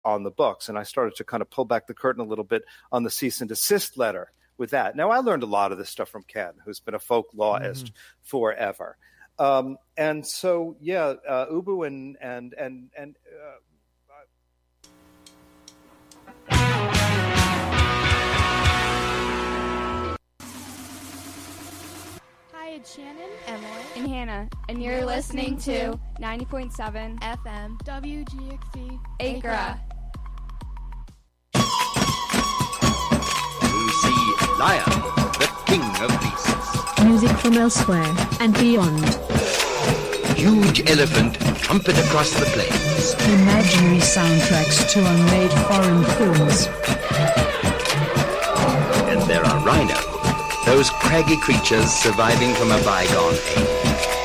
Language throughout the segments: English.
on the books. And I started to kind of pull back the curtain a little bit on the cease and desist letter with that. Now, I learned a lot of this stuff from Ken, who's been a folk lawist forever. And so, yeah, Ubu and Hi, it's Shannon, Emily, and Hannah, and you're listening to 90.7 FM WGXC Acra. See Lion, the king of beasts. Music from elsewhere and beyond. Huge elephant trumpet across the plains. Imaginary soundtracks to unmade foreign films. And there are rhino, those craggy creatures surviving from a bygone age.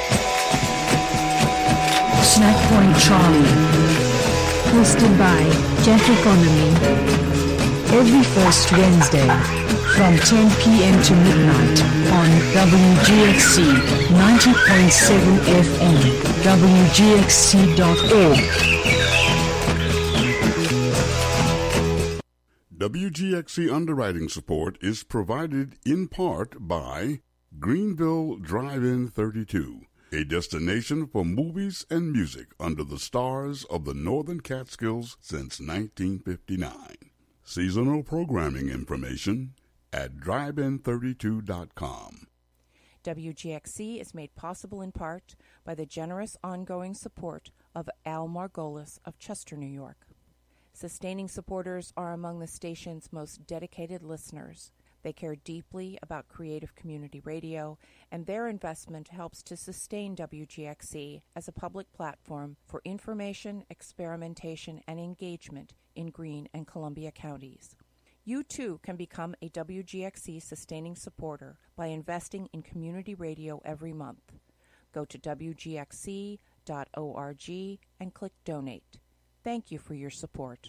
Snack Point Charlie. Hosted by Jack Economy. Every first Wednesday from 10 p.m. to midnight on WGXC 90.7 FM, WGXC.org. WGXC underwriting support is provided in part by Greenville Drive-In 32, a destination for movies and music under the stars of the Northern Catskills since 1959. Seasonal programming information at drivein32.com. WGXC is made possible in part by the generous ongoing support of Al Margolis of Chester, New York. Sustaining supporters are among the station's most dedicated listeners. They care deeply about creative community radio, and their investment helps to sustain WGXC as a public platform for information, experimentation, and engagement in Greene and Columbia counties. You too can become a WGXC sustaining supporter by investing in community radio every month. Go to WGXC.org and click Donate. Thank you for your support.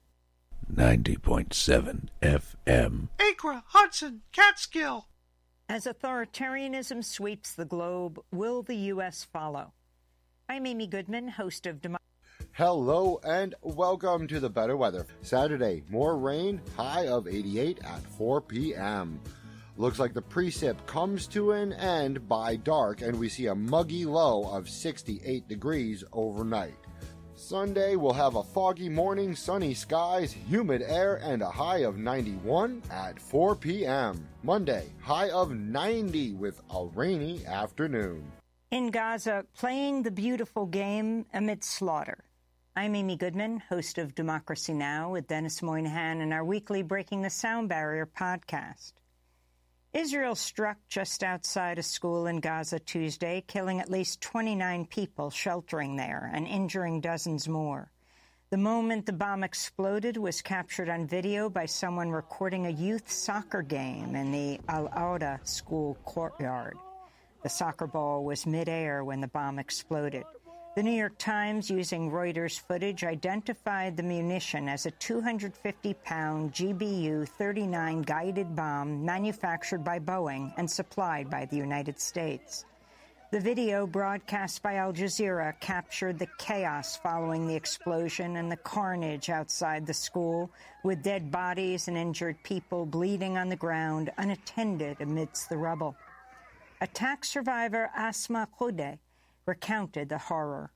90.7 FM. Acra, Hudson, Catskill. As authoritarianism sweeps the globe, will the U.S. follow? I'm Amy Goodman, host of Hello and welcome to the better weather. Saturday, more rain, high of 88 at 4 p.m. Looks like the precip comes to an end by dark and we see a muggy low of 68 degrees overnight. Sunday, we'll have a foggy morning, sunny skies, humid air, and a high of 91 at 4 p.m. Monday, high of 90 with a rainy afternoon. In Gaza, playing the beautiful game amid slaughter. I'm Amy Goodman, host of Democracy Now! With Dennis Moynihan and our weekly Breaking the Sound Barrier podcast. Israel struck just outside a school in Gaza Tuesday, killing at least 29 people sheltering there and injuring dozens more. The moment the bomb exploded was captured on video by someone recording a youth soccer game in the Al-Auda school courtyard. The soccer ball was midair when the bomb exploded. The New York Times, using Reuters footage, identified the munition as a 250-pound GBU-39 guided bomb manufactured by Boeing and supplied by the United States. The video, broadcast by Al Jazeera, captured the chaos following the explosion and the carnage outside the school, with dead bodies and injured people bleeding on the ground, unattended amidst the rubble. Attack survivor Asma Khoude recounted the horror.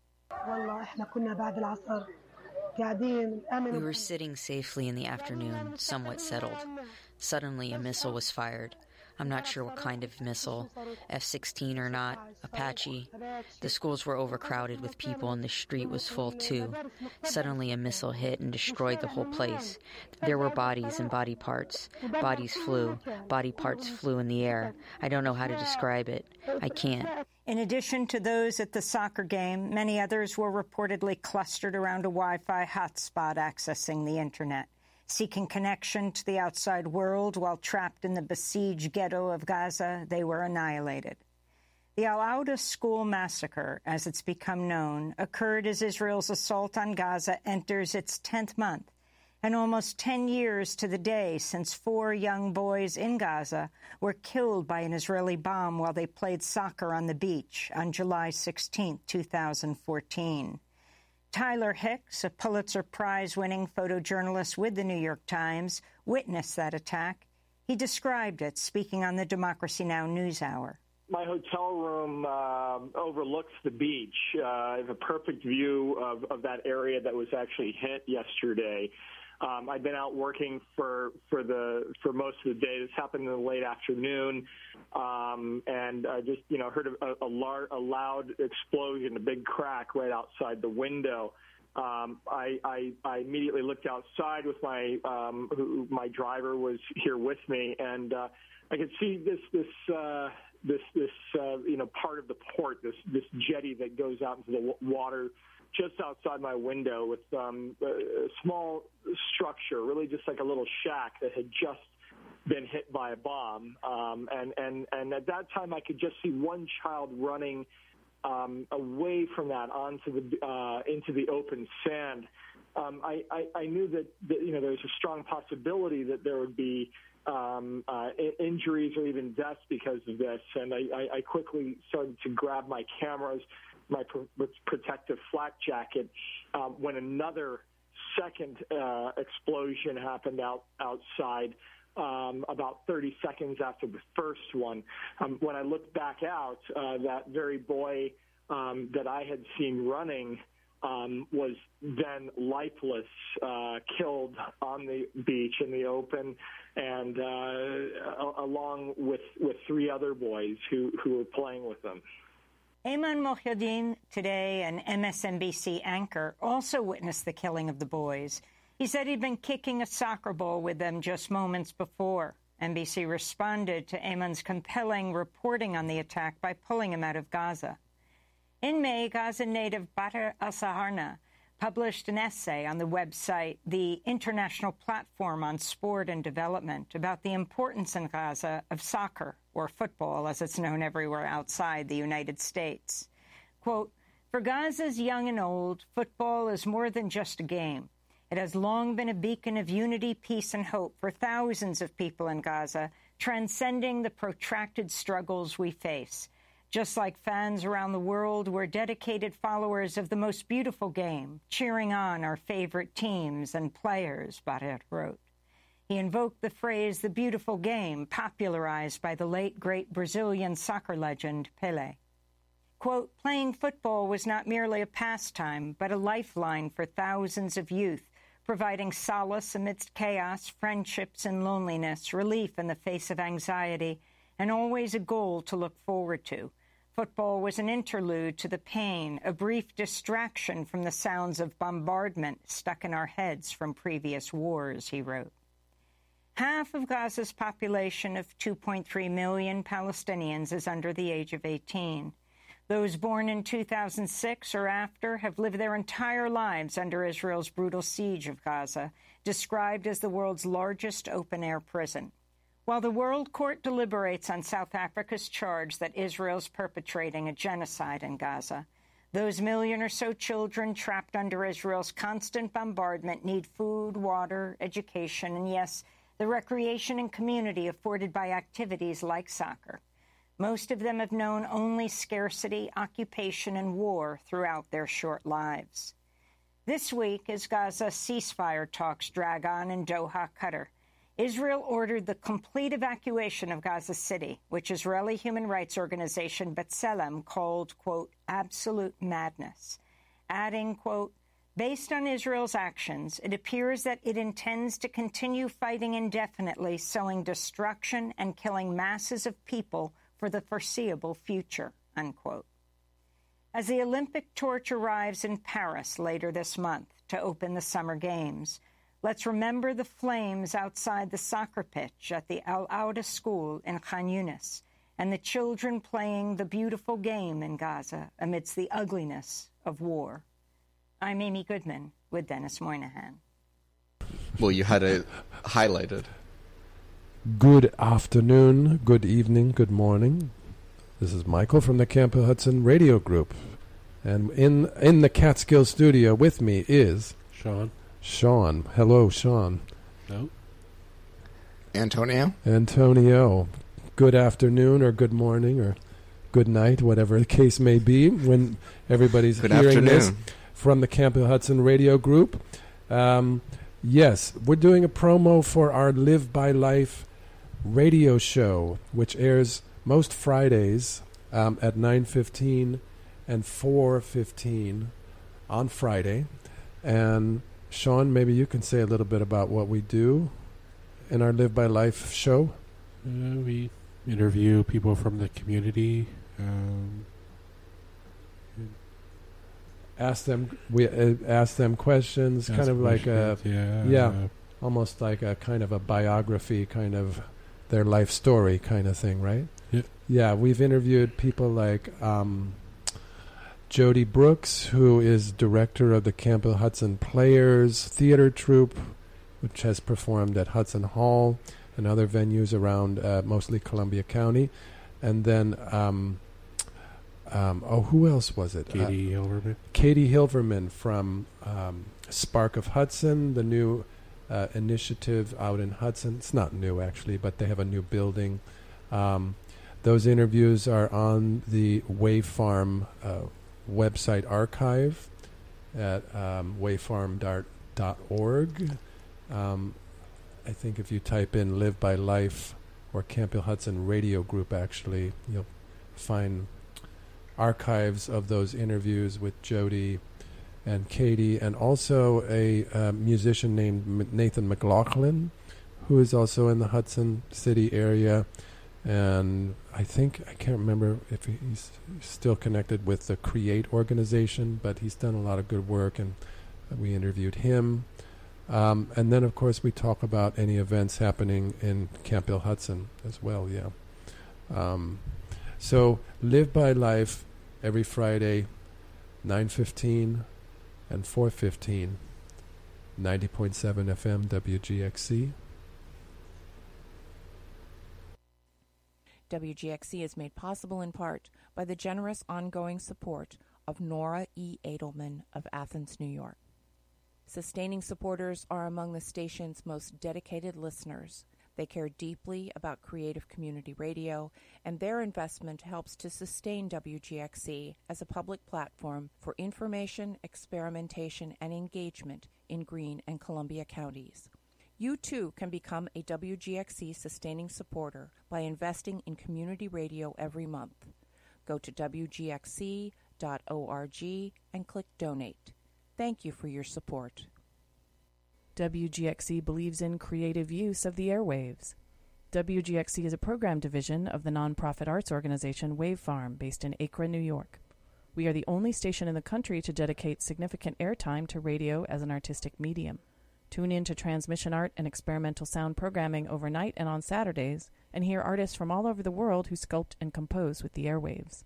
We were sitting safely in the afternoon, somewhat settled. Suddenly, a missile was fired. I'm not sure what kind of missile, F-16 or not, Apache. The schools were overcrowded with people and the street was full too. Suddenly a missile hit and destroyed the whole place. There were bodies and body parts. Bodies flew. Body parts flew in the air. I don't know how to describe it. I can't. In addition to those at the soccer game, many others were reportedly clustered around a Wi-Fi hotspot accessing the internet. Seeking connection to the outside world while trapped in the besieged ghetto of Gaza, they were annihilated. The Al-Auda school massacre, as it's become known, occurred as Israel's assault on Gaza enters its 10th month, and almost 10 years to the day since 4 young boys in Gaza were killed by an Israeli bomb while they played soccer on the beach on July 16, 2014. Tyler Hicks, a Pulitzer Prize-winning photojournalist with the New York Times, witnessed that attack. He described it, speaking on the Democracy Now! NewsHour. My hotel room overlooks the beach. I have a perfect view of that area that was actually hit yesterday. I've been out working for most of the day. This happened in the late afternoon, and I just heard a loud explosion, a big crack right outside the window. I immediately looked outside with my driver was here with me, and I could see this part of the port, this jetty that goes out into the water just outside my window with a small structure, really just like a little shack that had just been hit by a bomb. And at that time, I could just see one child running away from that into the open sand. I knew that there was a strong possibility that there would be injuries or even deaths because of this, and I quickly started to grab my cameras, my protective flak jacket, when another second explosion happened outside about 30 seconds after the first one. When I looked back out, that very boy that I had seen running was then lifeless, killed on the beach in the open, and along with three other boys who were playing with them. Ayman Mohyeldin Today, an MSNBC anchor, also witnessed the killing of the boys. He said he'd been kicking a soccer ball with them just moments before. NBC responded to Ayman's compelling reporting on the attack by pulling him out of Gaza. In May, Gaza native Bader al-Saharna published an essay on the website, the International Platform on Sport and Development, about the importance in Gaza of soccer, or football as it's known everywhere outside the United States. Quote, "For Gaza's young and old, football is more than just a game. It has long been a beacon of unity, peace, and hope for thousands of people in Gaza, transcending the protracted struggles we face. Just like fans around the world, we're dedicated followers of the most beautiful game, cheering on our favorite teams and players," Bader wrote. He invoked the phrase, "the beautiful game," popularized by the late, great Brazilian soccer legend Pelé. Quote, "Playing football was not merely a pastime, but a lifeline for thousands of youth, providing solace amidst chaos, friendships, and loneliness, relief in the face of anxiety, and always a goal to look forward to. Football was an interlude to the pain, a brief distraction from the sounds of bombardment stuck in our heads from previous wars," he wrote. Half of Gaza's population of 2.3 million Palestinians is under the age of 18. Those born in 2006 or after have lived their entire lives under Israel's brutal siege of Gaza, described as the world's largest open-air prison. While the World Court deliberates on South Africa's charge that Israel's perpetrating a genocide in Gaza, those million or so children trapped under Israel's constant bombardment need food, water, education, and yes, the recreation and community afforded by activities like soccer. Most of them have known only scarcity, occupation, and war throughout their short lives. This week, as Gaza ceasefire talks drag on in Doha, Qatar, Israel ordered the complete evacuation of Gaza City, which Israeli human rights organization B'Tselem called, quote, "absolute madness," adding, quote, "Based on Israel's actions, it appears that it intends to continue fighting indefinitely, sowing destruction and killing masses of people for the foreseeable future," unquote. As the Olympic torch arrives in Paris later this month to open the Summer Games, let's remember the flames outside the soccer pitch at the Al-Auda School in Khan Yunis and the children playing the beautiful game in Gaza amidst the ugliness of war. I'm Amy Goodman with Dennis Moynihan. Well, you had it highlighted. Good afternoon, good evening, good morning. This is Michael from the Camp Hudson Radio Group. And in the Catskill studio with me is... Sean. Hello, Sean. No. Antonio. Good afternoon or good morning or good night, whatever the case may be when everybody's hearing this. from the Camp Hill Hudson Radio Group. Yes, we're doing a promo for our Live by Life radio show, which airs most Fridays at 9:15 and 4:15 on Friday. And Sean, maybe you can say a little bit about what we do in our Live by Life show. We interview people from the community. Ask them questions, kind of like almost like a kind of a biography, kind of their life story kind of thing, right? Yeah, we've interviewed people like Jody Brooks, who is director of the Camp Hill Hudson Players Theater Troupe, which has performed at Hudson Hall and other venues around mostly Columbia County. And then who else was it? Katie Hilverman. Katie Hilverman from Spark of Hudson, the new initiative out in Hudson. It's not new, actually, but they have a new building. Those interviews are on the Wave Farm website archive at wavefarm.org. I think if you type in Live by Life or Camp Hill Hudson Radio Group, actually, you'll find archives of those interviews with Jody and Katie, and also a musician named Nathan McLaughlin, who is also in the Hudson City area. And I can't remember if he's still connected with the Create organization, but he's done a lot of good work, and we interviewed him. And then, of course, we talk about any events happening in Camp Hill Hudson as well, So Live by Life every Friday, 9:15 and 4:15, 90.7 FM WGXC. WGXC is made possible in part by the generous ongoing support of Nora E. Edelman of Athens, New York. Sustaining supporters are among the station's most dedicated listeners. They care deeply about creative community radio, and their investment helps to sustain WGXC as a public platform for information, experimentation, and engagement in Greene and Columbia counties. You too can become a WGXC sustaining supporter by investing in community radio every month. Go to WGXC.org and click Donate. Thank you for your support. WGXC believes in creative use of the airwaves. WGXC is a program division of the nonprofit arts organization Wave Farm, based in Akron, New York. We are the only station in the country to dedicate significant airtime to radio as an artistic medium. Tune in to transmission art and experimental sound programming overnight and on Saturdays, and hear artists from all over the world who sculpt and compose with the airwaves.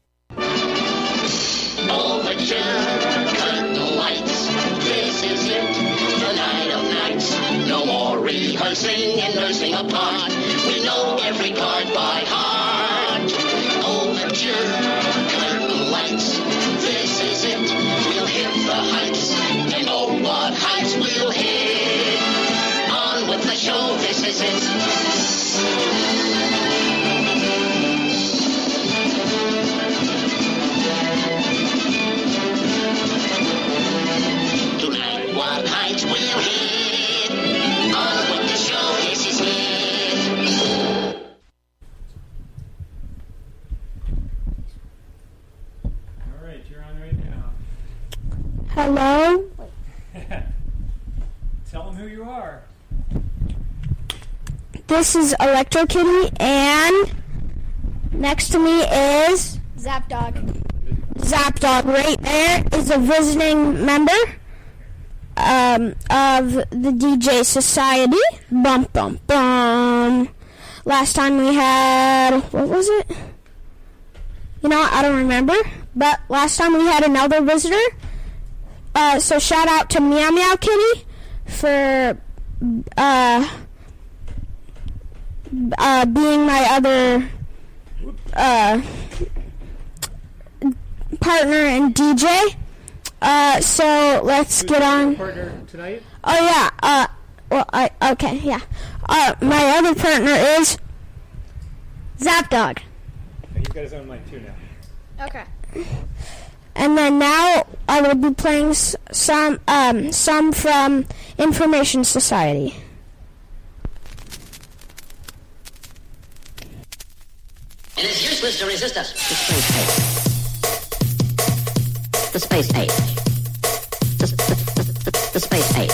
Overture, curtain lights, this is it, the night of nights. No more rehearsing and nursing a part. We know every part by heart. Overture, curtain lights, this is it. We'll hit the heights. They know what heights we'll hit. On with the show, this is it. What heights we'll hit. On with the show, this is it. All right, you're on right now. Hello? Tell them who you are. This is Electro Kitty, and next to me is Zapdog. Zapdog. Right there is a visiting member of the DJ Society. Bum, bum, bum. Last time we had, what was it? You know what? I don't remember. But last time we had another visitor. So shout out to Meow Meow Kitty for being my other partner and DJ. So let's get on. Partner tonight? Oh yeah. Okay, yeah. My other partner is Zapdog. He's got his own mic too now. Okay. And then now I will be playing some from Information Society. It is useless to resist us. The space age. The space age.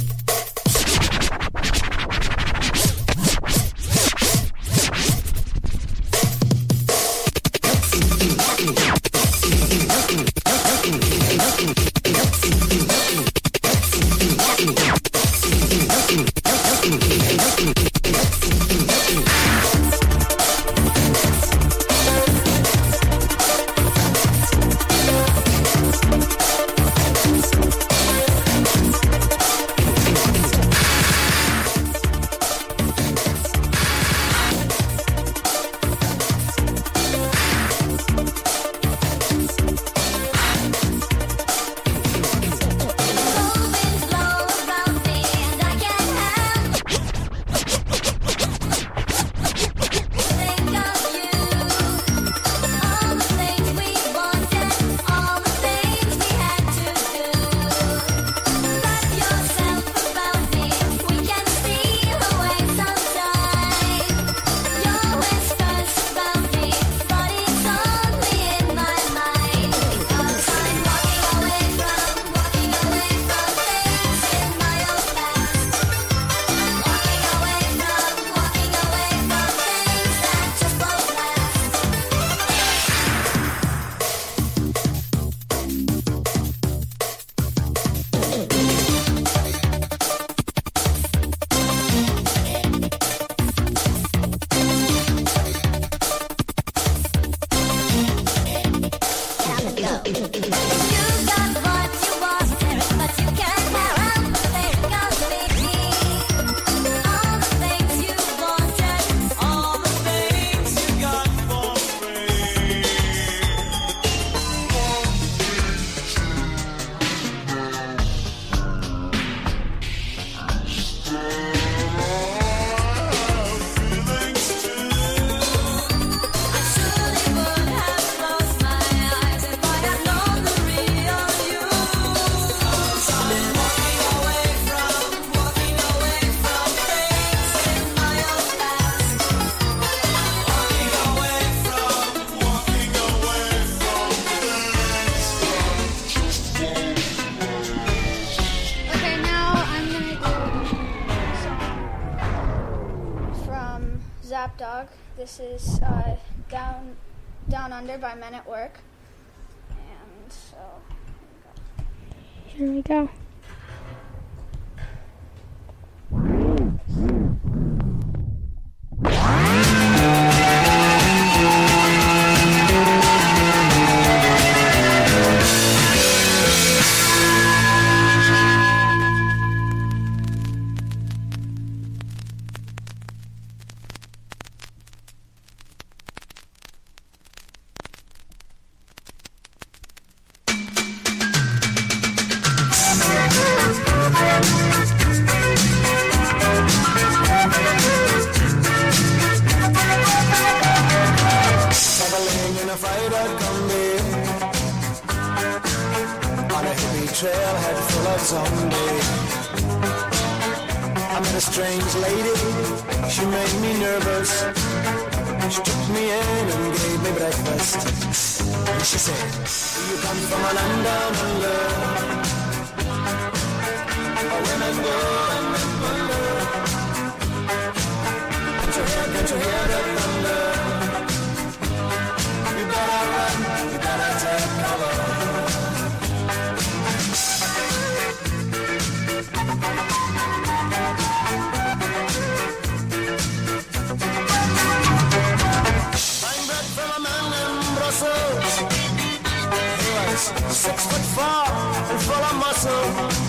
Dog. This is Down Under by Men at Work. And so here we go. Trailhead full of zombies. I met a strange lady, she made me nervous. She took me in and gave me breakfast. And she said, you come from a land down under, women go and men wonder. Can't you hear the thunder? You better run, you better take cover. Brussels. He was 6'4" and full of muscle.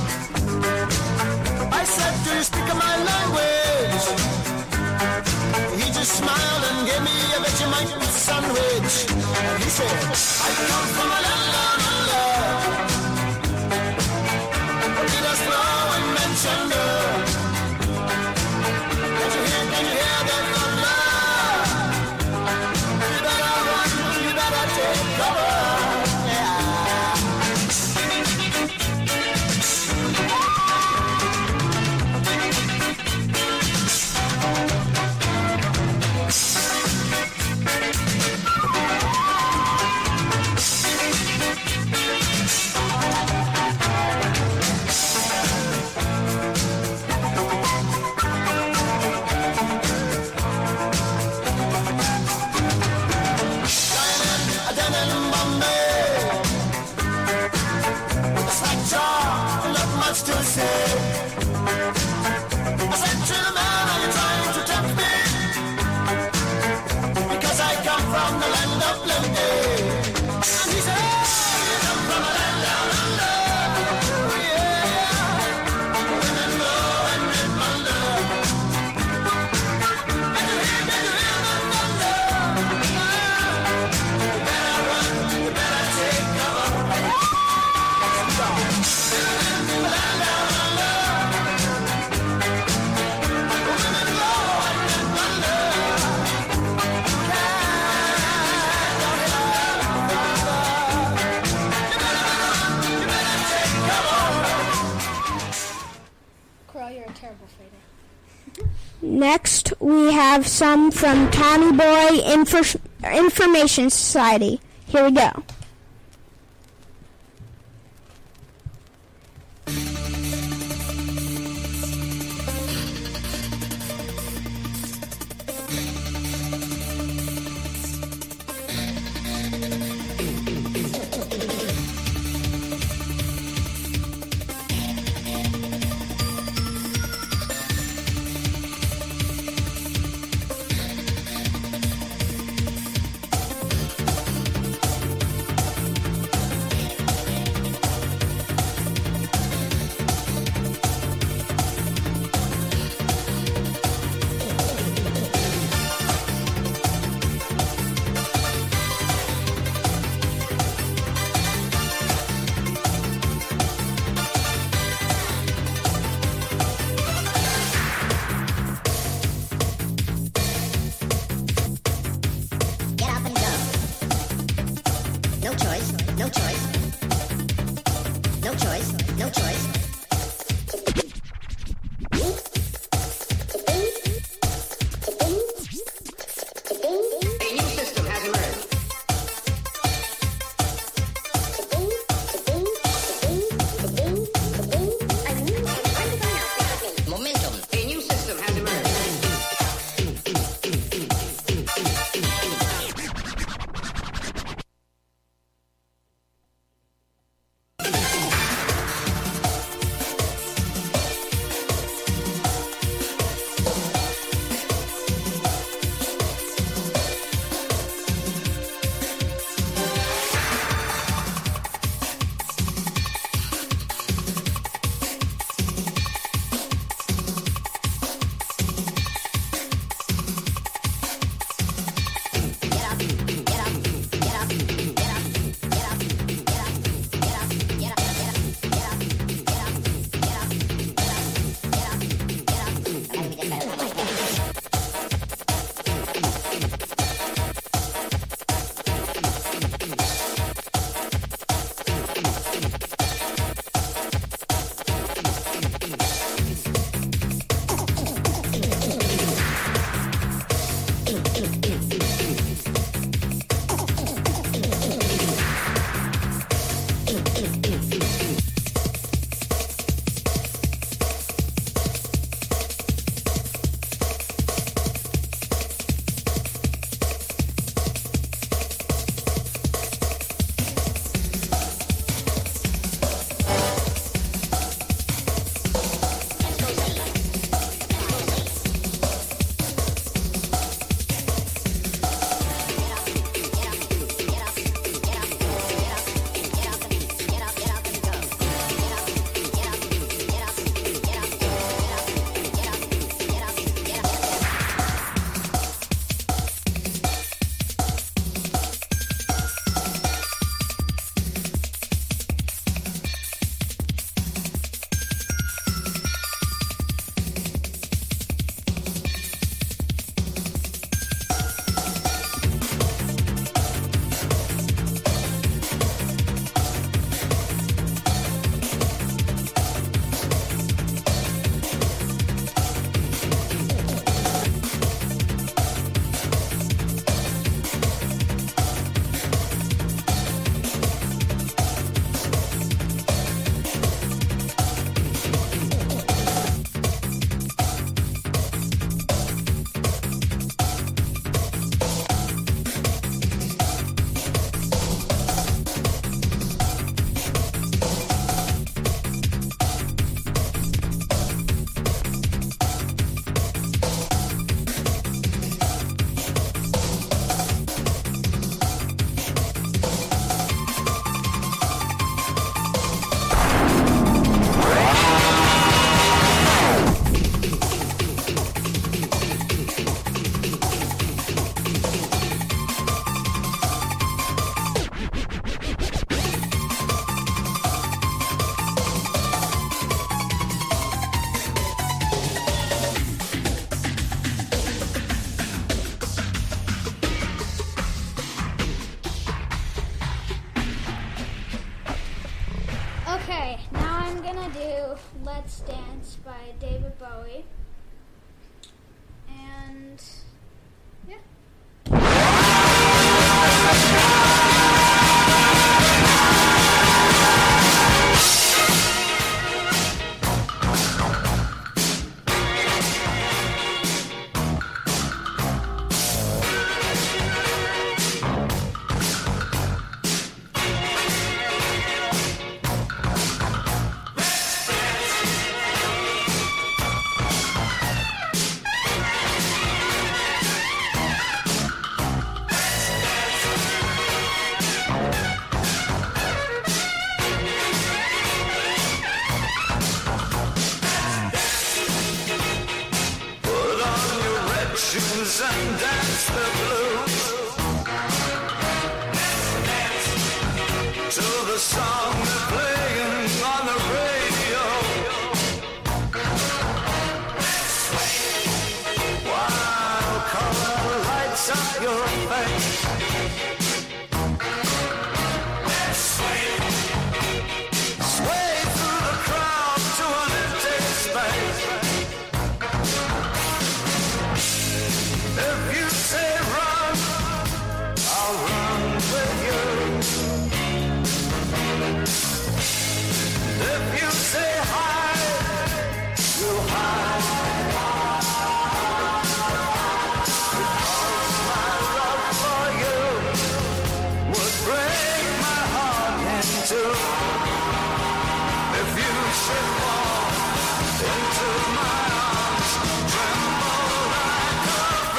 I said, do you speak my language? He just smiled and gave me a Vegemite sandwich. And he said, I come from a land down under. He does know and mention her. Can you hear the thunder? You better run, you better take cover. Yeah. Crow, you're a terrible fader. Next, we have some from Tommy Boy Information Society. Here we go. Let's Dance by David Bowie. And yeah. Shoes and dance the blues to the song they're playing on the radio. While color lights up your face, sway through the crowd to an empty space. If you say run, I'll run with you. If you say hide, you'll hide. Because my love for you would break my heart in two. If you should fall into my arms, tremble like a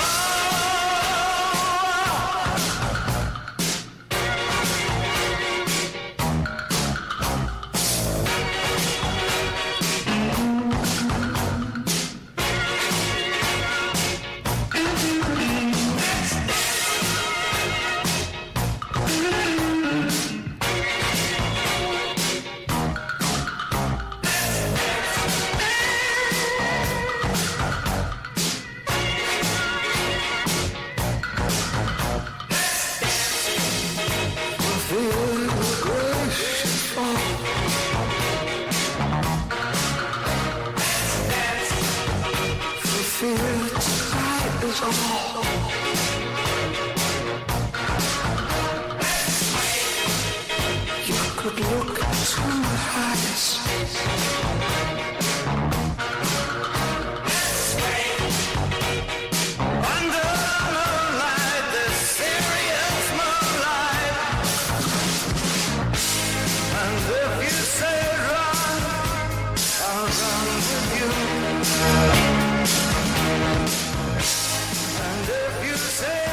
could look into my eyes. Under moonlight, this serious moonlight. And if you say run, I'll run with you. And if you say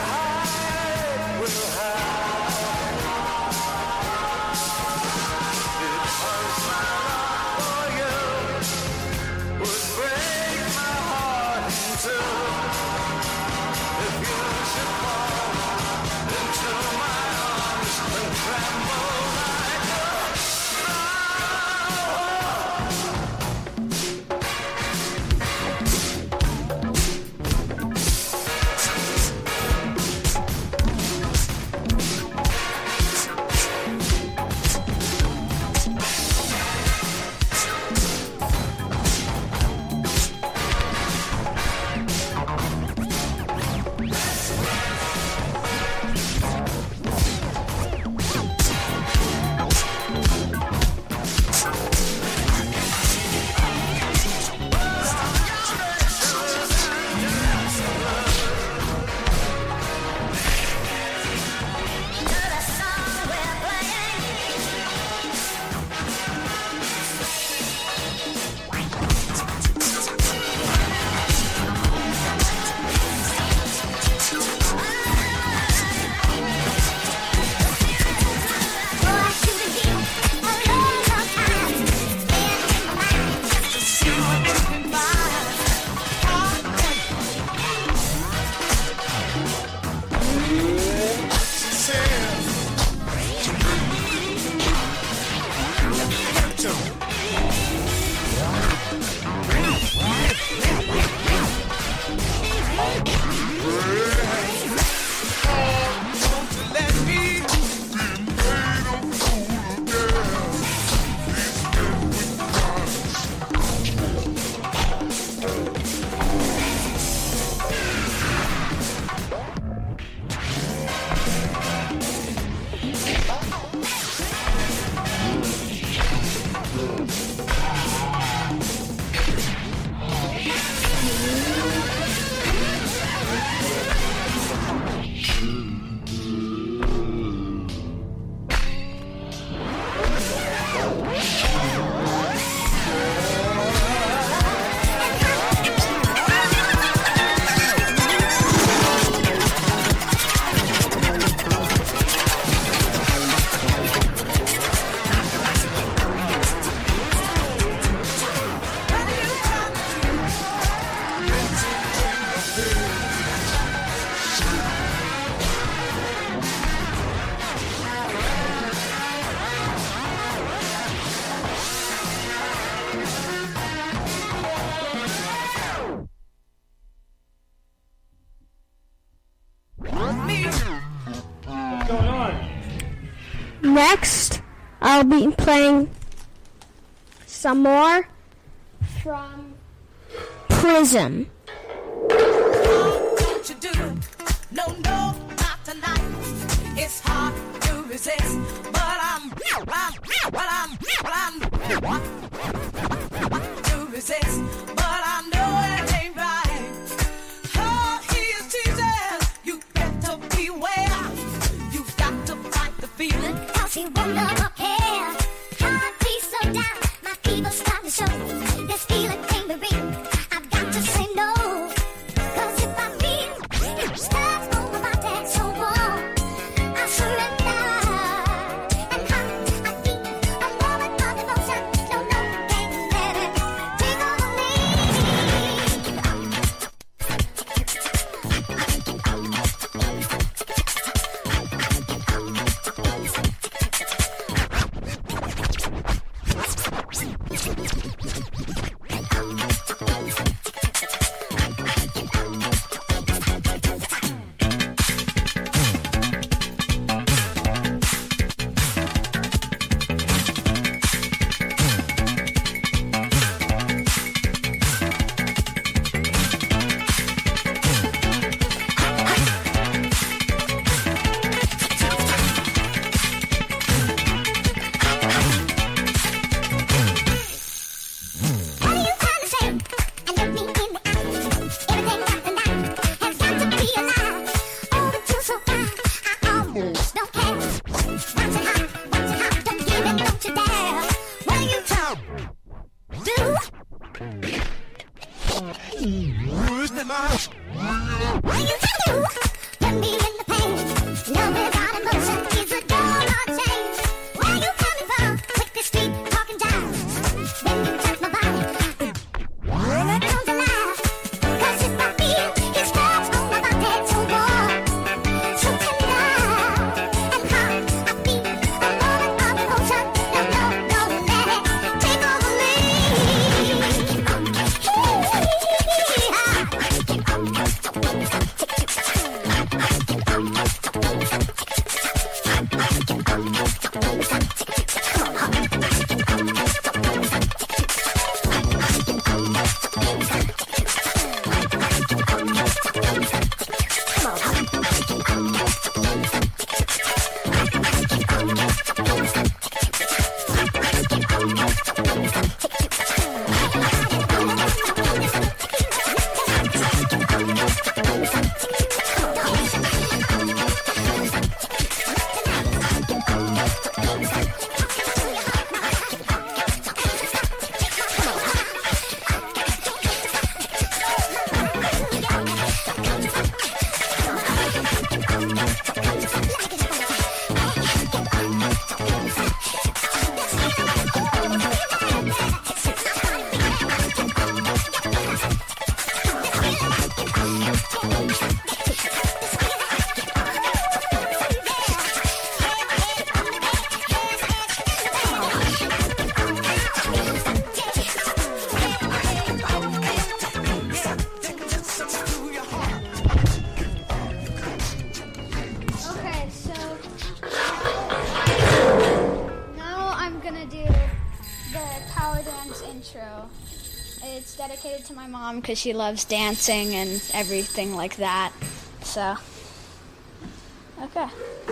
next, I'll be playing some more from Prism. What you do? No, not tonight. It's hard to resist, but I'm to resist, but I know it ain't right. Oh, he is teasing. You better beware. You've got to fight the feeling, 'cause he won't ever care. Can't be so down. My fever starting to show. This feeling ain't the real. I've got to say no. 'Cause if I feel starts over my dead so warm, I surrender. And I feel a moment of devotion. No, can't let it take over me. It's dedicated to my mom because she loves dancing and everything like that. So, okay.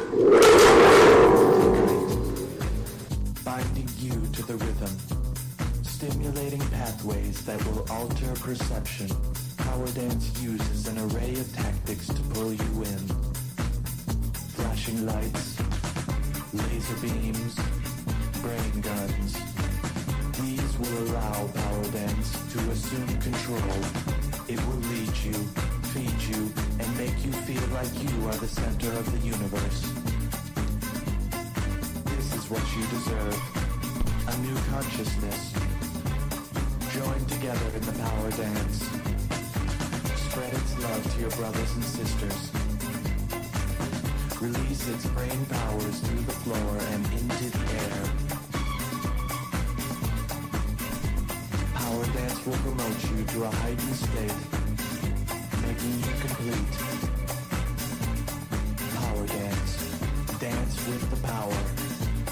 Binding you to the rhythm, stimulating pathways that will alter perception. Power dance uses an array of tactics to pull you in. Flashing lights, laser beams, brain guns. These will allow power dance to assume control. It will lead you, feed you, and make you feel like you are the center of the universe. This is what you deserve. A new consciousness. Join together in the power dance. Spread its love to your brothers and sisters. Release its brain powers through the floor and into the air. Power dance will promote you to a heightened state, making you complete. Power dance. Dance with the power.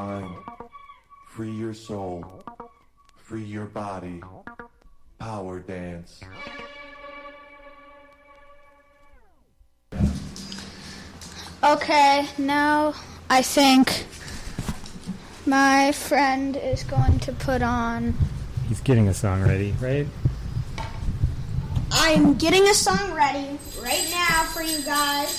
mind. Free your soul. Free your body. Power dance. Okay, now I think my friend is going to put on... He's getting a song ready, right? I'm getting a song ready right now for you guys.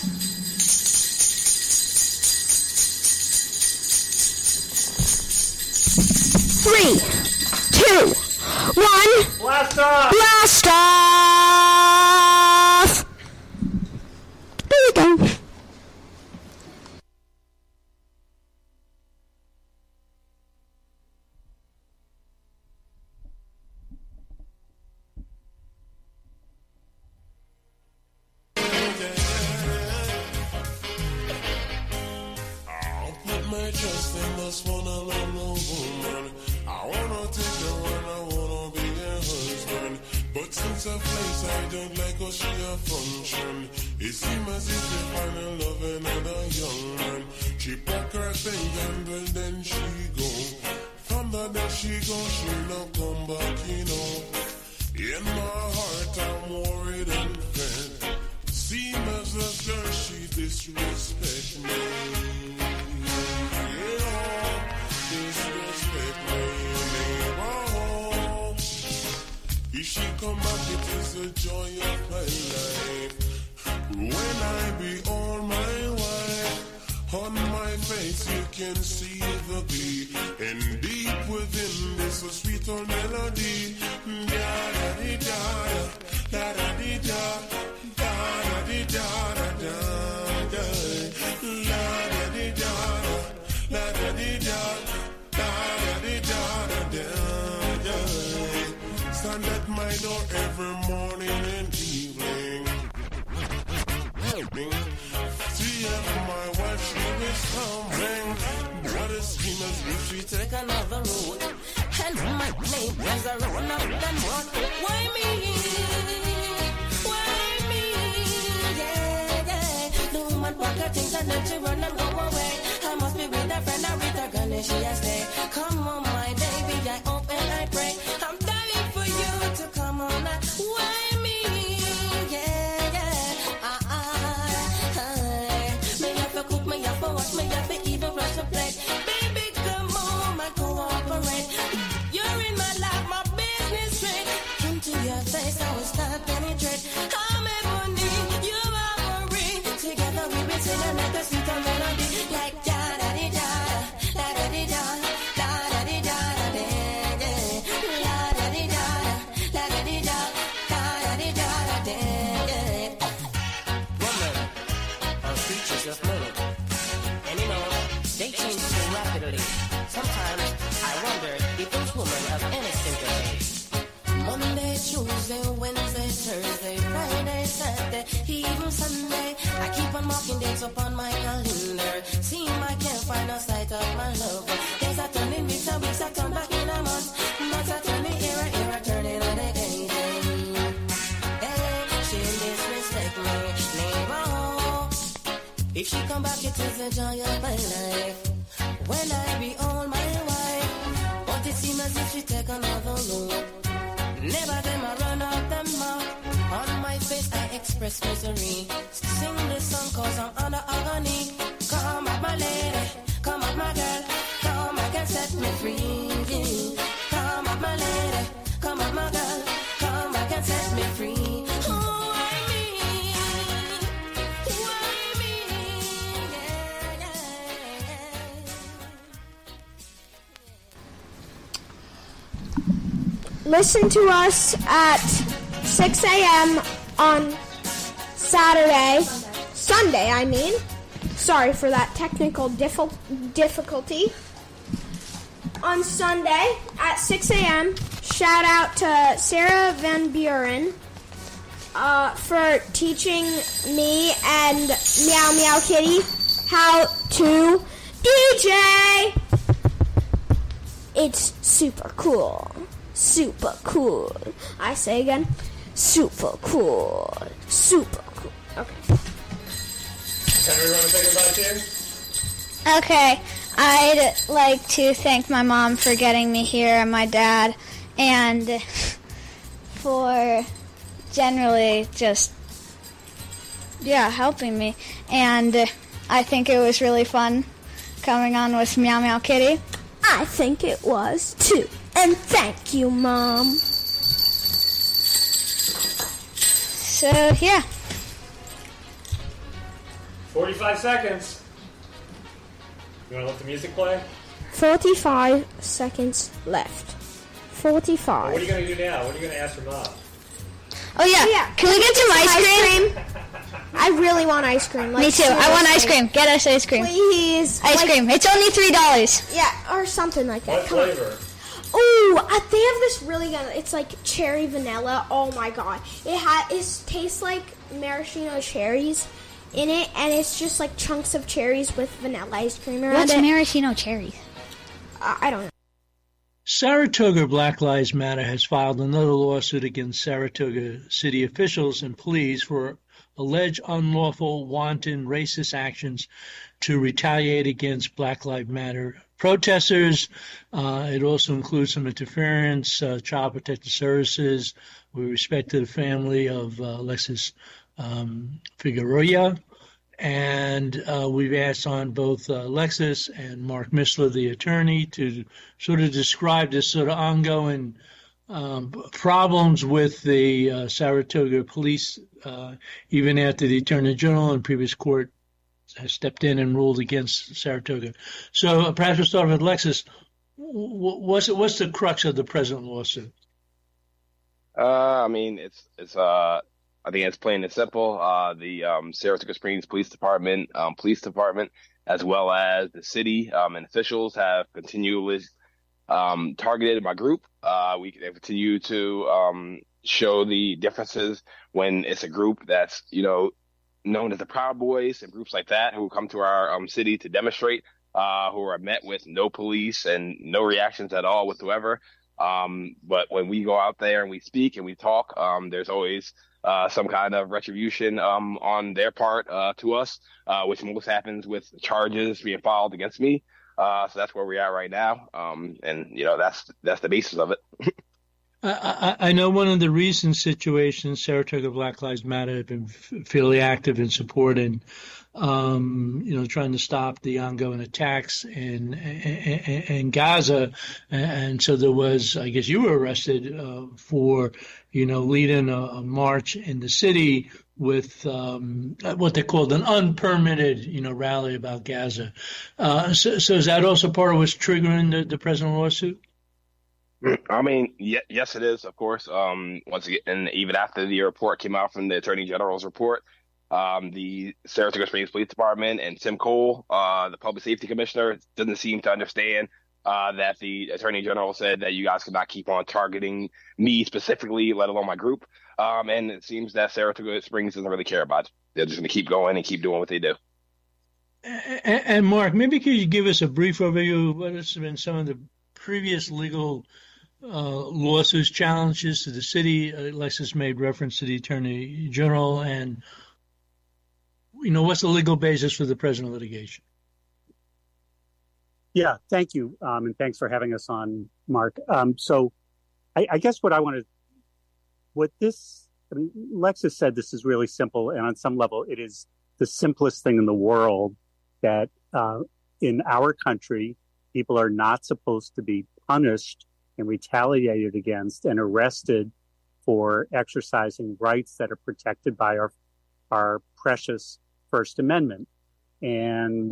Three, two, one. Blast off! Blast off! There we go. My trust in this one alone woman. I wanna take her when I wanna be her husband. But since I place, I don't like how she a function. It seems as if they find her love another young man. She pack her thing and well then she go. From the day she go, she not come back, you know. In my heart, I'm worried and fed. Seems as this girl, she disrespect me. If she come back, it is the joy of my life. When I behold my wife, on my face you can see the glee. And deep within this a sweet old melody. Da-da-dee-da, da-da-dee-da, da-da-dee-da-da-da, la-da-dee-da, la-da-dee-da, da-da-dee-da-da-da. Stand at my door every morning and evening. See if my wife, she is coming. What a scheme as if she take another road. And my neighbors are run up and run. Why me? Why me? Yeah, yeah. The woman pack her things and then she run and go away. I must be with a friend, I with a gun and she has stay. Come on, my baby, I hope and I pray. I'm dying for you to come on. Why me? Yeah, yeah. Me have to cook, me have to wash, me have to even brush the plate. Baby, come on, I cooperate. You're in my life, my business straight. Into your face, I will start penetrate. I'm ebony, you're ivory. Together we will sing another sweet melody. Like da-da-dee-da, da-da-dee-da, da-da-dee-da, da-da-dee-da, la-da-dee-da, da-da-dee-da, da-da-dee-da. Woman, are creatures of meaning. And you know, they change so rapidly. Sometimes I wonder if those women have any sympathy. Monday, Tuesday, Wednesday, Thursday, Friday, Saturday, even Sunday. I keep on marking days upon my calendar. Seem I can't find a sight of my love. Days are turning, weeks are weeks, I turn back in a month. Months are turning, era, turning on a day. Hey, she disrespect me, neighbor. If she come back, it is the joy of my life. When I behold my wife, but it seems as if she take another load. Never them I run out them mouth. On my face I express misery. Sing this song cause I'm under agony. Come up my lady, come up my girl. Come back and set me free. Come up my lady, come up my girl. Come back and set me free. Why me? Why me? Yeah, yeah. Listen to us at 6 a.m. on Sunday, I mean. Sorry for that technical difficulty. On Sunday at 6 a.m., shout out to Sarah Van Buren for teaching me and Meow Meow Kitty how to DJ. It's super cool. Super cool. I say again, super cool. Super cool. Okay. Henry, want to take a bite here? Okay. I'd like to thank my mom for getting me here and my dad, and for generally just, helping me. And I think it was really fun coming on with Meow Meow Kitty. I think it was too. And thank you, Mom. So, yeah. 45 seconds. You want to let the music play? 45 seconds left. 45. Well, what are you going to do now? What are you going to ask your mom? Oh, yeah. Can we get some ice cream? I really want ice cream. Me too. I want ice cream. Get us ice cream. Please. Ice cream. It's only $3. Yeah, or something like that. What flavor? Oh, they have this really good. It's like cherry vanilla. Oh my god, it tastes like maraschino cherries in it, and it's just like chunks of cherries with vanilla ice cream around What's it. maraschino cherries? I don't know. Saratoga Black Lives Matter has filed another lawsuit against Saratoga city officials and police for alleged unlawful, wanton, racist actions to retaliate against Black Lives Matter protesters. It also includes some interference, Child Protective Services, with respect to the family of Alexis Figueroa. And we've asked on both Alexis and Mark Missler, the attorney, to sort of describe this sort of ongoing problems with the Saratoga police, even after the Attorney General and previous court has stepped in and ruled against Saratoga. So perhaps we'll start with Alexis. What's the crux of the present lawsuit? I mean, I think it's plain and simple. The Saratoga Springs Police Department, as well as the city and officials have continually targeted my group. We continue to show the differences when it's a group that's, known as the Proud Boys and groups like that who come to our city to demonstrate, who are met with no police and no reactions at all whatsoever. But when we go out there and we speak and we talk, there's always some kind of retribution on their part to us, which most happens with charges being filed against me. So that's where we are right now. And that's the basis of it. I know one of the recent situations, Saratoga Black Lives Matter have been fairly active in supporting, trying to stop the ongoing attacks in Gaza. And so there was, I guess you were arrested for, leading a march in the city with what they called an unpermitted, rally about Gaza. So is that also part of what's triggering the present lawsuit? I mean, yes, it is, of course. Once again, and even after the report came out from the Attorney General's report, the Saratoga Springs Police Department and Tim Cole, the Public Safety Commissioner, doesn't seem to understand that the Attorney General said that you guys could not keep on targeting me specifically, let alone my group. And it seems that Saratoga Springs doesn't really care about it. They're just going to keep going and keep doing what they do. And Mark, maybe could you give us a brief overview of what has been some of the previous legal lawsuits, challenges to the city? Alexis made reference to the Attorney General, and what's the legal basis for the present litigation? Yeah, thank you, and thanks for having us on, Mark. So, I guess Alexis said this is really simple, and on some level, it is the simplest thing in the world that in our country, people are not supposed to be punished and retaliated against and arrested for exercising rights that are protected by our precious First Amendment. And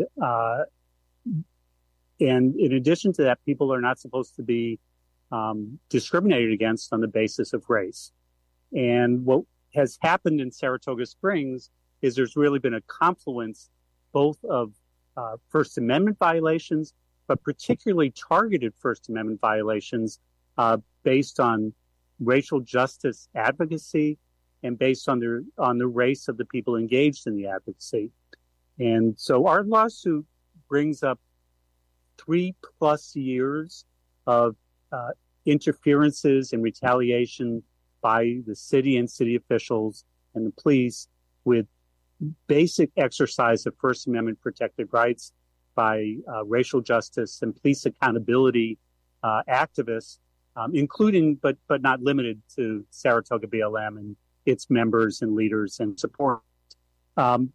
in addition to that, people are not supposed to be discriminated against on the basis of race. And what has happened in Saratoga Springs is there's really been a confluence both of First Amendment violations, but particularly targeted First Amendment violations based on racial justice advocacy and based on the race of the people engaged in the advocacy. And so our lawsuit brings up 3+ years of interferences and retaliation by the city and city officials and the police with basic exercise of First Amendment protected rights by racial justice and police accountability activists, including but not limited to Saratoga BLM and its members and leaders and support. And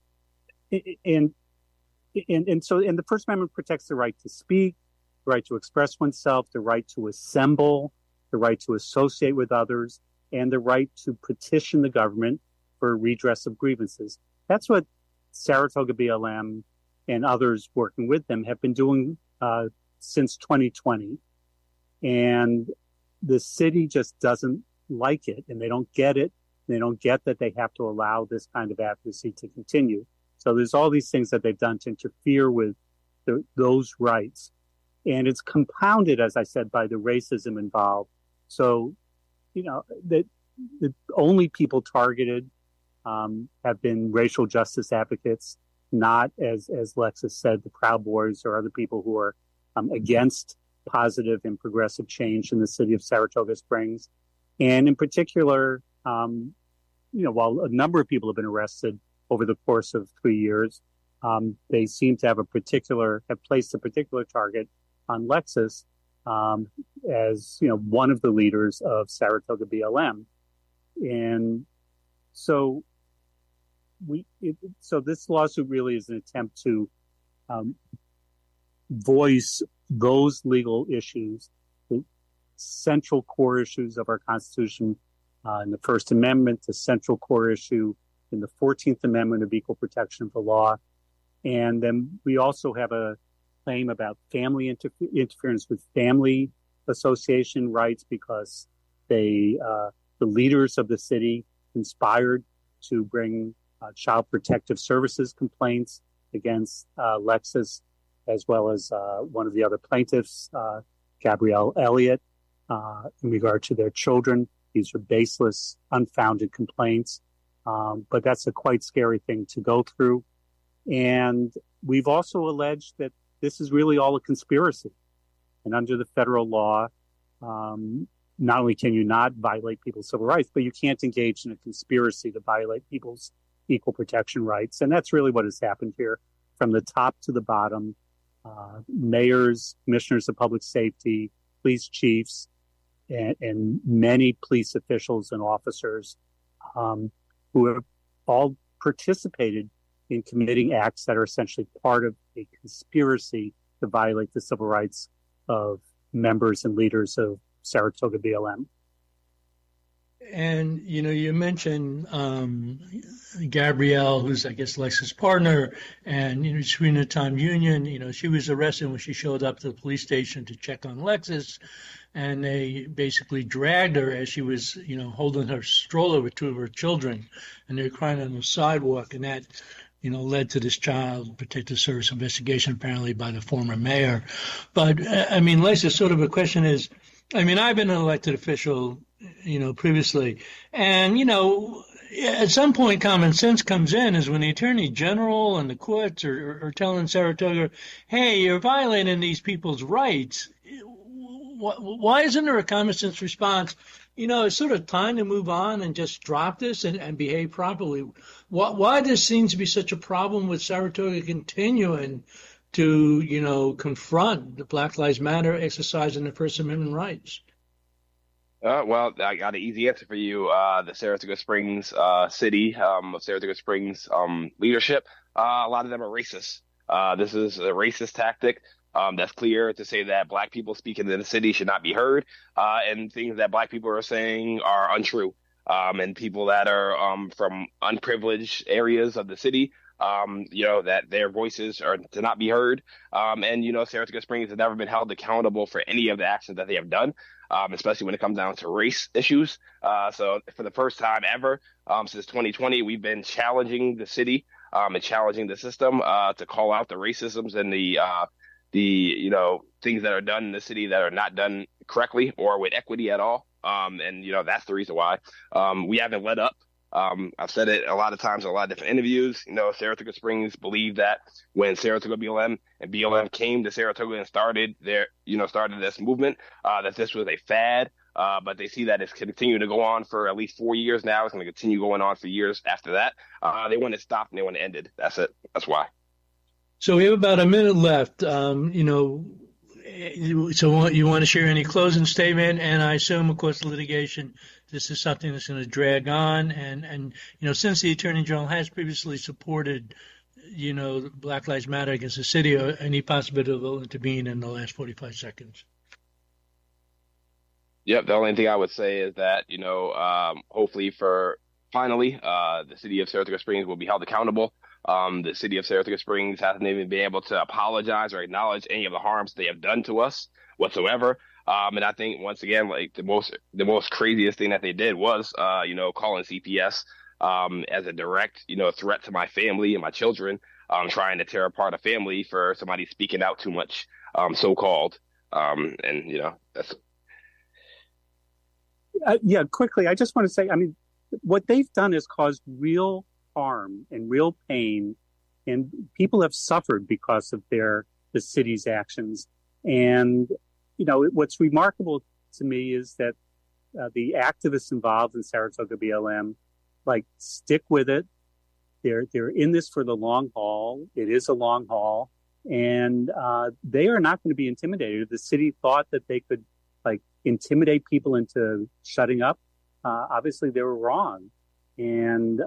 so the First Amendment protects the right to speak, the right to express oneself, the right to assemble, the right to associate with others, and the right to petition the government for redress of grievances. That's what Saratoga BLM and others working with them have been doing since 2020. And the city just doesn't like it, and they don't get it. They don't get that they have to allow this kind of advocacy to continue. So there's all these things that they've done to interfere with those rights. And it's compounded, as I said, by the racism involved. So, the only people targeted have been racial justice advocates, not, as Lexus said, the Proud Boys or other people who are against positive and progressive change in the city of Saratoga Springs. And in particular, while a number of people have been arrested over the course of 3 years, they seem to have placed a particular target on Lexus as one of the leaders of Saratoga BLM. And so this lawsuit really is an attempt to voice those legal issues, the central core issues of our Constitution in the First Amendment, the central core issue in the 14th Amendment of equal protection of the law. And then we also have a claim about family interference with family association rights because the leaders of the city conspired to bring child protective services complaints against Lexus, as well as one of the other plaintiffs, Gabrielle Elliott, in regard to their children. These are baseless, unfounded complaints, but that's a quite scary thing to go through. And we've also alleged that this is really all a conspiracy. And under the federal law, not only can you not violate people's civil rights, but you can't engage in a conspiracy to violate people's equal protection rights. And that's really what has happened here from the top to the bottom. Mayors, commissioners of public safety, police chiefs, and many police officials and officers who have all participated in committing acts that are essentially part of a conspiracy to violate the civil rights of members and leaders of Saratoga BLM. And, you mentioned Gabrielle, who's, I guess, Lexus' partner, and, Serena Tom Union, she was arrested when she showed up to the police station to check on Lexus, and they basically dragged her as she was, holding her stroller with two of her children, and they were crying on the sidewalk, and that, led to this child protective service investigation, apparently by the former mayor. But, Lexus, sort of a question is, I've been an elected official, previously. And, at some point, common sense comes in is when the attorney general and the courts are telling Saratoga, hey, you're violating these people's rights. Why isn't there a common sense response? It's sort of time to move on and just drop this and behave properly. Why this seems to be such a problem with Saratoga continuing to, confront the Black Lives Matter exercising their First Amendment rights? Well, I got an easy answer for you. The Saratoga Springs city of Saratoga Springs leadership, a lot of them are racist. This is a racist tactic. That's clear to say that Black people speaking in the city should not be heard, and things that Black people are saying are untrue. And people that are from unprivileged areas of the city, that their voices are to not be heard. And Saratoga Springs has never been held accountable for any of the actions that they have done, especially when it comes down to race issues. So for the first time ever since 2020, we've been challenging the city and challenging the system to call out the racisms and the things that are done in the city that are not done correctly or with equity at all. And that's the reason why we haven't let up. I've said it a lot of times in a lot of different interviews. Saratoga Springs believed that when Saratoga BLM and BLM came to Saratoga and started this movement, that this was a fad. But they see that it's continuing to go on for at least 4 years now. It's going to continue going on for years after that. They want it stopped and they want it ended. That's it. That's why. So we have about a minute left. So you want to share any closing statement? And I assume, of course, the litigation, this is something that's going to drag on. And since the Attorney General has previously supported, Black Lives Matter against the city, or any possibility will intervene in the last 45 seconds. Yep. The only thing I would say is that, hopefully finally, the city of Saratoga Springs will be held accountable. The city of Saratoga Springs hasn't even been able to apologize or acknowledge any of the harms they have done to us whatsoever. And I think, once again, like the most craziest thing that they did was, calling CPS as a direct, threat to my family and my children, trying to tear apart a family for somebody speaking out too much, so-called. That's. Quickly, I just want to say, what they've done is caused real harm and real pain, and people have suffered because of the city's actions. And, what's remarkable to me is that the activists involved in Saratoga BLM, stick with it. They're in this for the long haul. It is a long haul, and they are not going to be intimidated. The city thought that they could intimidate people into shutting up. Obviously they were wrong. And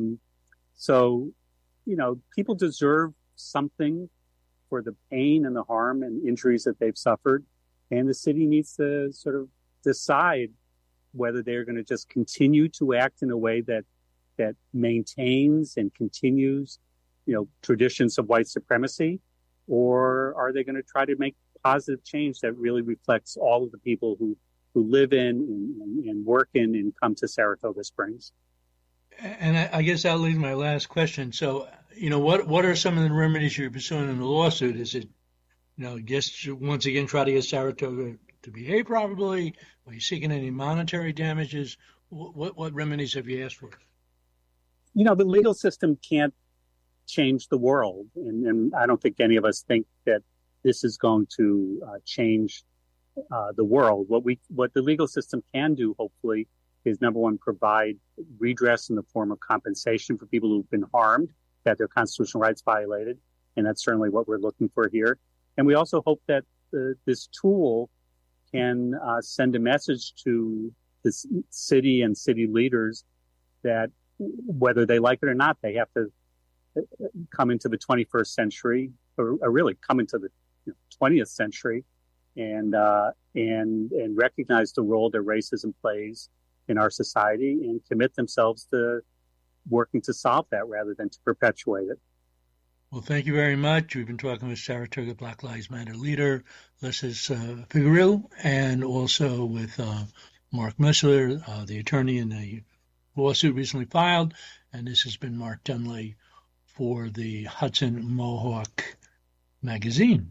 so, people deserve something for the pain and the harm and injuries that they've suffered. And the city needs to sort of decide whether they're going to just continue to act in a way that maintains and continues, traditions of white supremacy, or are they going to try to make positive change that really reflects all of the people who live in and work in and come to Saratoga Springs. And I guess that leads my last question. So, what are some of the remedies you're pursuing in the lawsuit? Is it, just once again try to get Saratoga to behave properly? Are you seeking any monetary damages? What remedies have you asked for? The legal system can't change the world, and I don't think any of us think that this is going to change the world. What the legal system can do, hopefully, is number one, provide redress in the form of compensation for people who've been harmed, that their constitutional rights violated, and that's certainly what we're looking for here. And we also hope that this tool can send a message to the city and city leaders that whether they like it or not, they have to come into the 21st century, or really come into the 20th century, and recognize the role that racism plays in our society and commit themselves to working to solve that rather than to perpetuate it. Well, thank you very much. We've been talking with Saratoga Black Lives Matter leader, Lesys Figueroa, and also with Mark Missler, the attorney in the lawsuit recently filed. And this has been Mark Dunley for the Hudson Mohawk magazine.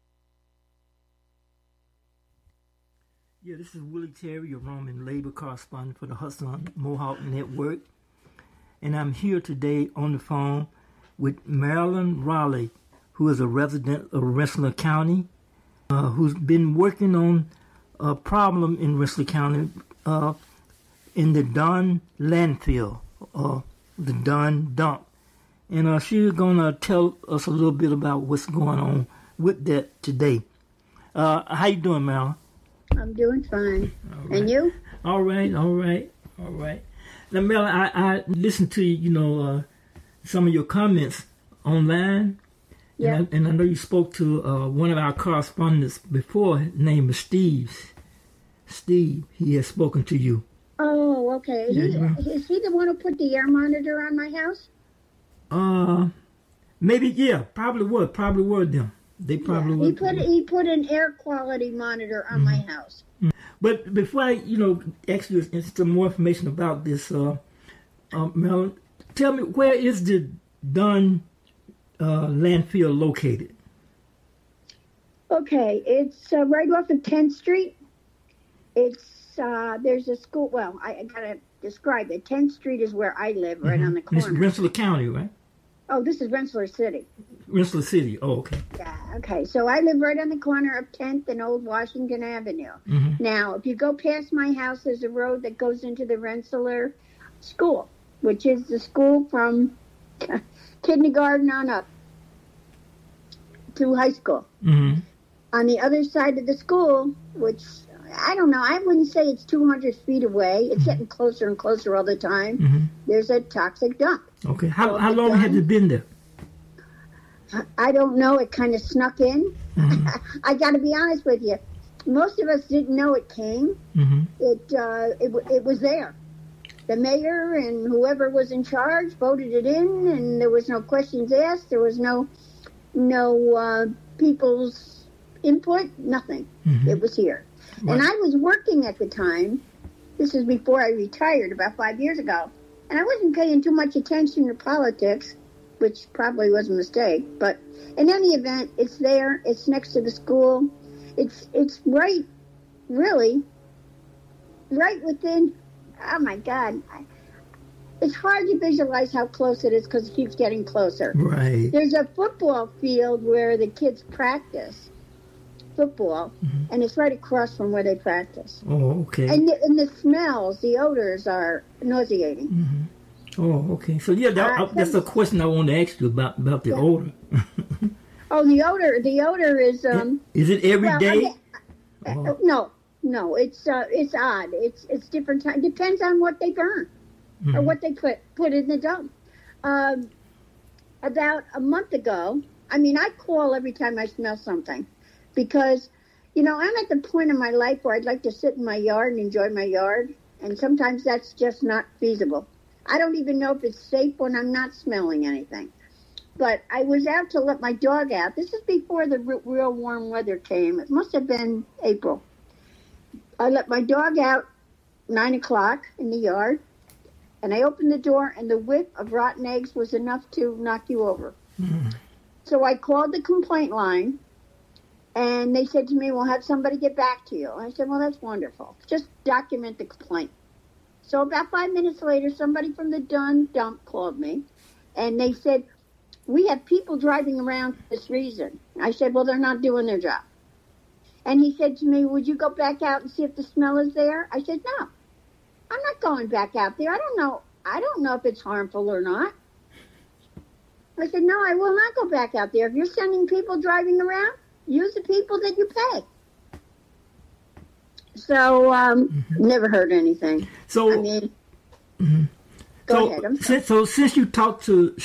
Yeah, this is Willie Terry, your Roman labor correspondent for the Hudson Mohawk Network. And I'm here today on the phone with Marilyn Raleigh, who is a resident of Rensselaer County, who's been working on a problem in Rensselaer County in the Dunn landfill, the Dunn dump. And she's going to tell us a little bit about what's going on with that today. How you doing, Marilyn? I'm doing fine. Right. And you? All right. Now, Marilyn, I listened to, some of your comments online. Yeah. And I know you spoke to one of our correspondents before. His name is Steve. Steve, he has spoken to you. Oh, okay. Is he the one who put the air monitor on my house? Maybe, yeah. Probably were them. They probably were. He put an air quality monitor on my house. But before I, ask you some more information about this, Marilyn, tell me, where is the Dunn landfill located? Okay, it's right off of 10th Street. It's there's a school. Well, I gotta describe it. 10th Street is where I live, right on the corner. This is Rensselaer County, right? Oh, this is Rensselaer City. Rensselaer City. Oh, okay. Yeah, okay. So I live right on the corner of 10th and Old Washington Avenue. Mm-hmm. Now, if you go past my house, there's a road that goes into the Rensselaer School, which is the school from kindergarten on up. through high school. Mm-hmm. On the other side of the school, which I don't know, I wouldn't say it's 200 feet away. It's getting closer and closer all the time. Mm-hmm. There's a toxic dump. Okay. How long has it been there? I don't know. It kind of snuck in. Mm-hmm. I got to be honest with you. Most of us didn't know it came. Mm-hmm. It was there. The mayor and whoever was in charge voted it in, and there was no questions asked. There was no people's input. Nothing. Mm-hmm. It was here. Right. And I was working at the time. This is before I retired about 5 years ago, and I wasn't paying too much attention to politics, which probably was a mistake. But in any event, it's there. It's next to the school. It's right, really, right within. Oh my God! It's hard to visualize how close it is because it keeps getting closer. Right. There's a football field where the kids practice football, and it's right across from where they practice. Oh, okay. And the smells, the odors are nauseating. Mm-hmm. Oh, okay. So yeah, that's a question I want to ask you about the odor. Oh, the odor. The odor is. Is it every day? No. It's odd. It's different time. Depends on what they burn or what they put in the dump. About a month ago, I call every time I smell something because, I'm at the point in my life where I'd like to sit in my yard and enjoy my yard, and sometimes that's just not feasible. I don't even know if it's safe when I'm not smelling anything. But I was out to let my dog out. This is before the real warm weather came. It must have been April. I let my dog out 9 o'clock in the yard, and I opened the door, and the whiff of rotten eggs was enough to knock you over. Mm-hmm. So I called the complaint line, and they said to me, we'll have somebody get back to you. I said, well, that's wonderful. Just document the complaint. So about 5 minutes later, somebody from the Dunn dump called me, and they said, we have people driving around for this reason. I said, well, they're not doing their job. And he said to me, would you go back out and see if the smell is there? I said, no, I'm not going back out there. I don't know if it's harmful or not. I said, no, I will not go back out there. If you're sending people driving around, use the people that you pay. So, never heard anything. So, go ahead. I'm sorry. So since you talked to